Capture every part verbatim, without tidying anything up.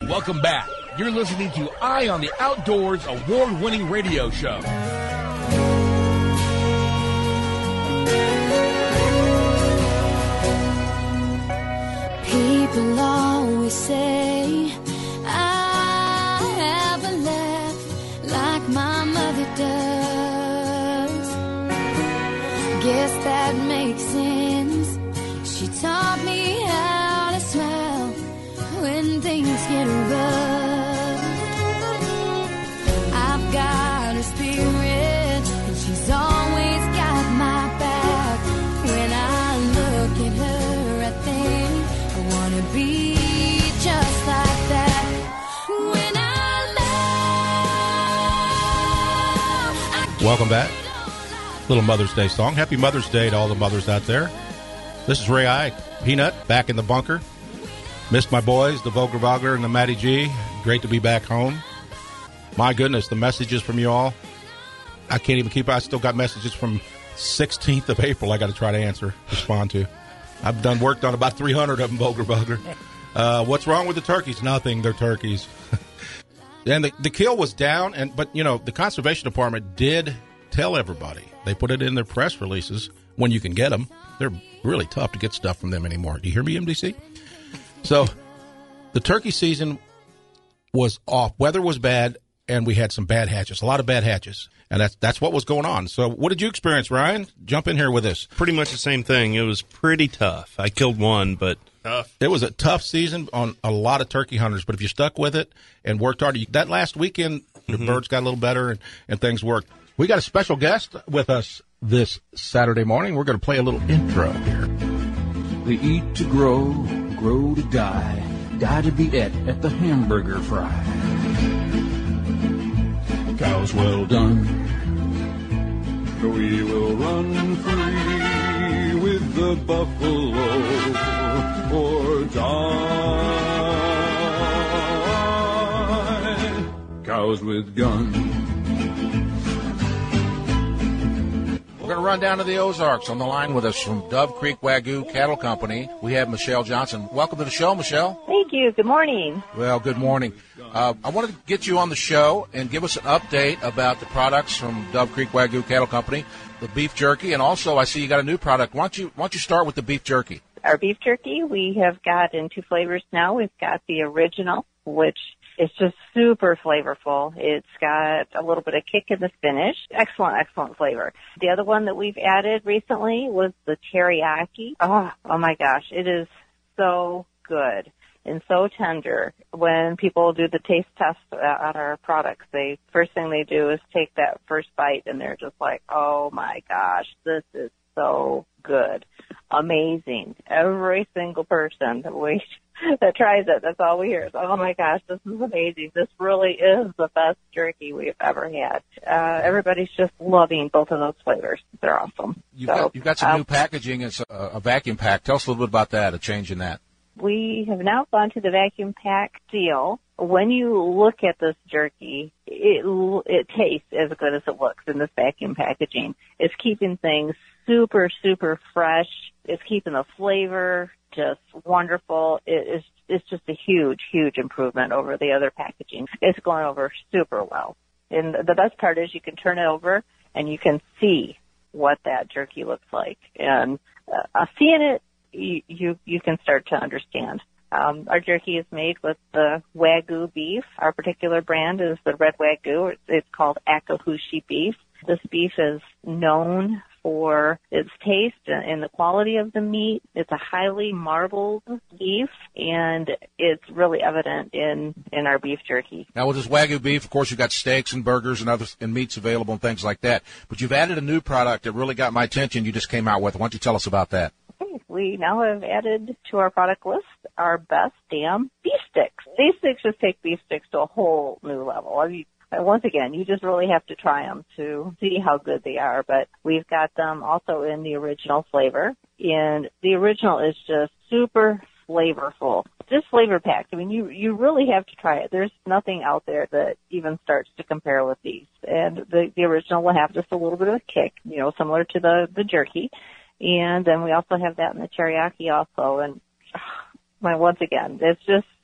Welcome back. You're listening to Eye on the Outdoors award-winning radio show. People always say I have a laugh like my mother does. Guess that makes sense. She taught me how to smile when things get rough. I've got a spirit, and she's always got my back. When I look at her, I think I wanna be just like that. When I love, I Welcome back. Little Mother's Day song. Happy Mother's Day to all the mothers out there. This is Ray Ike, Peanut, back in the bunker. Missed my boys, the Volker Wagner and the Matty G. Great to be back home. My goodness, the messages from you all. I can't even keep, I still got messages from sixteenth of April I got to try to answer, respond to. I've done worked on about three hundred of them, Volker Wagner. Uh, what's wrong with the turkeys? Nothing, they're turkeys. And the, the kill was down, and but, you know, the Conservation Department did tell everybody. They put it in their press releases when you can get them. They're really tough to get stuff from them anymore. Do you hear me, M D C? So the turkey season was off. Weather was bad, and we had some bad hatches, a lot of bad hatches. And that's that's what was going on. So what did you experience, Ryan? Jump in here with us. Pretty much the same thing. It was pretty tough. I killed one, but tough. It was a tough season on a lot of turkey hunters, but if you stuck with it and worked hard, you, that last weekend, the mm-hmm. birds got a little better and, and things worked. We got a special guest with us this Saturday morning. We're going to play a little intro here. They eat to grow, grow to die, die to be et at the hamburger fry. Cows well done. We will run free with the buffalo or die. Cows with guns. We're going to run down to the Ozarks. On the line with us from Dove Creek Wagyu Cattle Company, we have Michelle Johnson. Welcome to the show, Michelle. Thank you. Good morning. Well, good morning. Uh, I wanted to get you on the show and give us an update about the products from Dove Creek Wagyu Cattle Company, the beef jerky, and also I see you got a new product. Why don't you, why don't you start with the beef jerky? Our beef jerky, we have got in two flavors now. We've got the original, which is just super flavorful. It's got a little bit of kick in the finish. Excellent, excellent flavor. The other one that we've added recently was the teriyaki. Oh, oh my gosh, it is so good and so tender. When people do the taste test on our products, they first thing they do is take that first bite, and they're just like, oh my gosh, this is so good. Amazing. Every single person that we that tries it, that's all we hear is, oh my gosh, this is amazing. This really is the best jerky we've ever had. Uh, everybody's just loving both of those flavors. They're awesome. You've, so, got, you've got some uh, new packaging. It's a, a vacuum pack. Tell us a little bit about that, a change in that. We have now gone to the vacuum pack deal. When you look at this jerky, it, it tastes as good as it looks in this vacuum packaging. It's keeping things super, super fresh. It's keeping the flavor just wonderful. It is, it's just a huge, huge improvement over the other packaging. It's going over super well. And the best part is you can turn it over and you can see what that jerky looks like. And uh, seeing it, you, you, you can start to understand. Um, our jerky is made with the Wagyu beef. Our particular brand is the Red Wagyu. It's, it's called Akahushi beef. This beef is known for its taste and the quality of the meat. It's a highly marbled beef, and it's really evident in, in our beef jerky. Now, with this Wagyu beef, of course, you've got steaks and burgers and other and meats available and things like that. But you've added a new product that really got my attention you just came out with. Why don't you tell us about that? Okay. We now have added to our product list our best damn beef sticks. These sticks just take beef sticks to a whole new level. I mean, once again, you just really have to try them to see how good they are. But we've got them also in the original flavor. And the original is just super flavorful. Just flavor packed. I mean, you, you really have to try it. There's nothing out there that even starts to compare with these. And the, the original will have just a little bit of a kick, you know, similar to the, the jerky. And then we also have that in the teriyaki also. And my, once again, it's just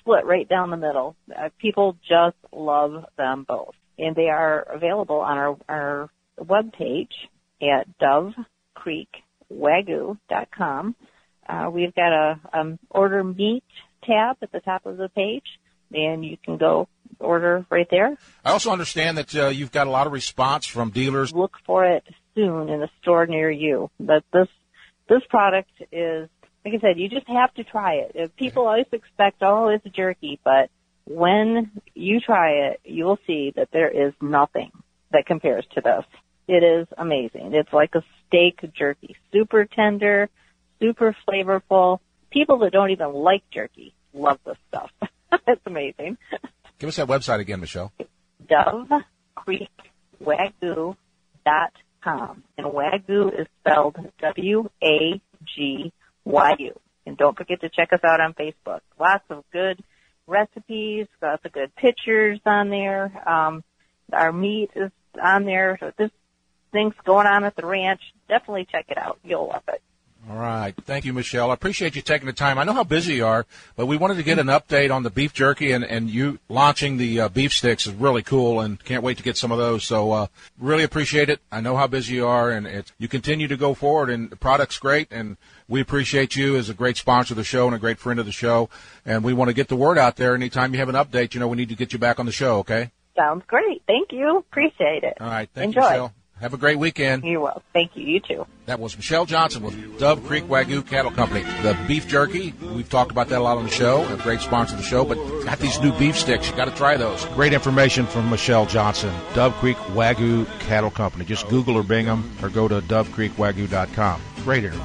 split right down the middle. Uh, people just love them both. And they are available on our, our webpage at dove creek wagyu dot com. Uh, we've got a um, order meat tab at the top of the page, and you can go order right there. I also understand that uh, you've got a lot of response from dealers. Look for it soon in a store near you. But this this product is, like I said, you just have to try it. If people always expect, oh, it's jerky, but when you try it, you will see that there is nothing that compares to this. It is amazing. It's like a steak jerky, super tender, super flavorful. People that don't even like jerky love this stuff. It's amazing. Give us that website again, Michelle. dove creek wagyu dot com. And Wagyu is spelled W A G Y U. And don't forget to check us out on Facebook. Lots of good recipes, lots of good pictures on there. Um, our meat is on there. So this thing's going on at the ranch. Definitely check it out. You'll love it. All right. Thank you, Michelle. I appreciate you taking the time. I know how busy you are, but we wanted to get an update on the beef jerky, and, and you launching the uh, beef sticks is really cool, and can't wait to get some of those. So uh, really appreciate it. I know how busy you are, and it's, you continue to go forward, and the product's great, and we appreciate you as a great sponsor of the show and a great friend of the show, and we want to get the word out there. Anytime you have an update, you know, we need to get you back on the show, okay? Sounds great. Thank you. Appreciate it. All right. Thank Enjoy. you, Michelle. Have a great weekend. You will. Thank you. You too. That was Michelle Johnson with Dove Creek Wagyu Cattle Company. The beef jerky, we've talked about that a lot on the show, a great sponsor of the show, but got these new beef sticks. You got to try those. Great information from Michelle Johnson, Dove Creek Wagyu Cattle Company. Just Google or Bing them or go to dove creek wagyu dot com. Great interview.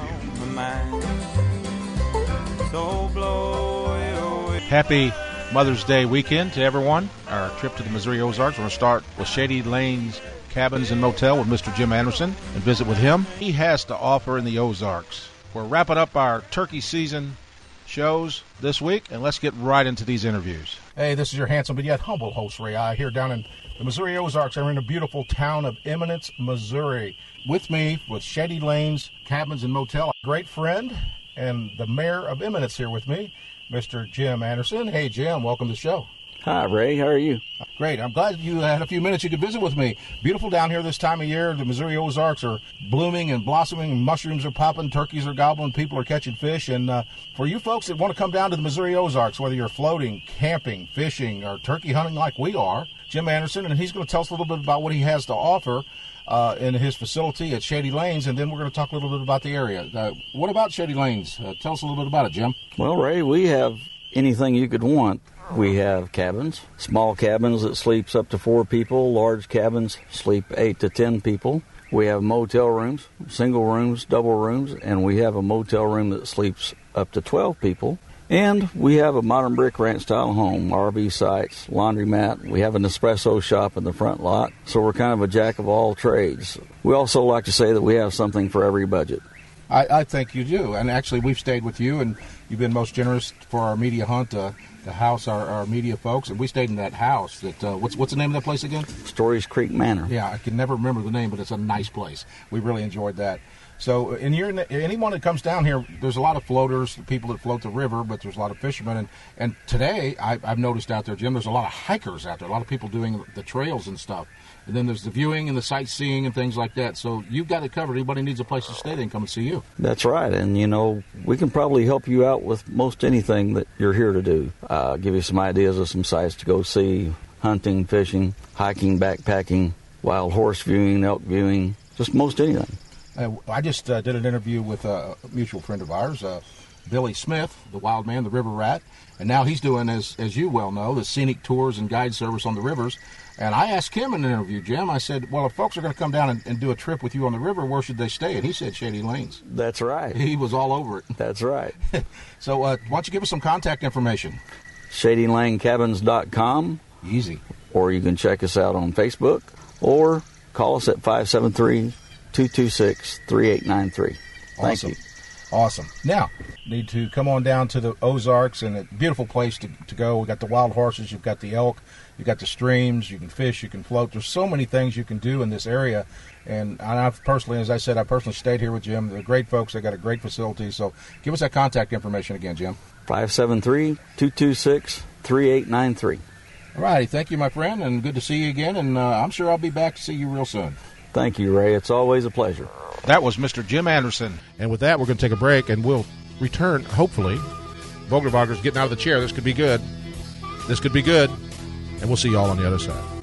Happy Mother's Day weekend to everyone. Our trip to the Missouri Ozarks, we're going to start with Shady Lanes Cabins and Motel with Mister Jim Anderson and visit with him. He has to offer in the Ozarks. We're wrapping up our turkey season shows this week, and let's get right into these interviews. Hey, this is your handsome but yet humble host, Ray I, here down in the Missouri Ozarks. I'm in the beautiful town of Eminence, Missouri. With me, with Shady Lanes Cabins and Motel, a great friend and the mayor of Eminence here with me, Mister Jim Anderson. Hey, Jim, welcome to the show. Hi, Ray. How are you? Great. I'm glad you had a few minutes you could visit with me. Beautiful down here this time of year. The Missouri Ozarks are blooming and blossoming. Mushrooms are popping. Turkeys are gobbling. People are catching fish. And uh, for you folks that want to come down to the Missouri Ozarks, whether you're floating, camping, fishing, or turkey hunting like we are, Jim Anderson, and he's going to tell us a little bit about what he has to offer uh, in his facility at Shady Lanes, and then we're going to talk a little bit about the area. Uh, what about Shady Lanes? Uh, tell us a little bit about it, Jim. Well, Ray, we have anything you could want. We have cabins, small cabins that sleeps up to four people, large cabins sleep eight to ten people. We have motel rooms, single rooms, double rooms, and we have a motel room that sleeps up to twelve people. And we have a modern brick ranch style home, R V sites, laundromat. We have an espresso shop in the front lot, so we're kind of a jack of all trades. We also like to say that we have something for every budget. I, I think you do, and actually we've stayed with you, and you've been most generous for our media hunt uh, to house our, our media folks, and we stayed in that house. That uh, what's what's the name of that place again? Stories Creek Manor. Yeah, I can never remember the name, but it's a nice place. We really enjoyed that. So, and you're, anyone that comes down here, there's a lot of floaters, people that float the river, but there's a lot of fishermen. And, and today, I, I've noticed out there, Jim, there's a lot of hikers out there, a lot of people doing the trails and stuff. And then there's the viewing and the sightseeing and things like that. So you've got it covered. Anybody needs a place to stay, they can come and see you. That's right. And, you know, we can probably help you out with most anything that you're here to do. Uh, give you some ideas of some sites to go see, hunting, fishing, hiking, backpacking, wild horse viewing, elk viewing, just most anything. Uh, I just uh, did an interview with a mutual friend of ours, uh, Billy Smith, the wild man, the river rat, and now he's doing, as as you well know, the scenic tours and guide service on the rivers. And I asked him in an interview, Jim, I said, well, if folks are going to come down and, and do a trip with you on the river, where should they stay? And he said Shady Lanes. That's right. He was all over it. That's right. So uh, why don't you give us some contact information? shady lane cabins dot com. Easy. Or you can check us out on Facebook, or call us at five seven three, two two six, three eight nine three. Thank Awesome. you. Awesome. Now, need to come on down to the Ozarks, and a beautiful place to, to go. We've got the wild horses, you've got the elk, you've got the streams, you can fish, you can float. There's so many things you can do in this area. And I've personally, as I said, I personally stayed here with Jim. They're great folks. They got a great facility. So give us that contact information again, Jim. five seven three, two two six, three eight nine three. All righty. Thank you, my friend, and good to see you again. And uh, I'm sure I'll be back to see you real soon. Thank you, Ray. It's always a pleasure. That was Mister Jim Anderson. And with that, we're going to take a break, and we'll return, hopefully. Vogelbaugher's getting out of the chair. This could be good. This could be good. And we'll see you all on the other side.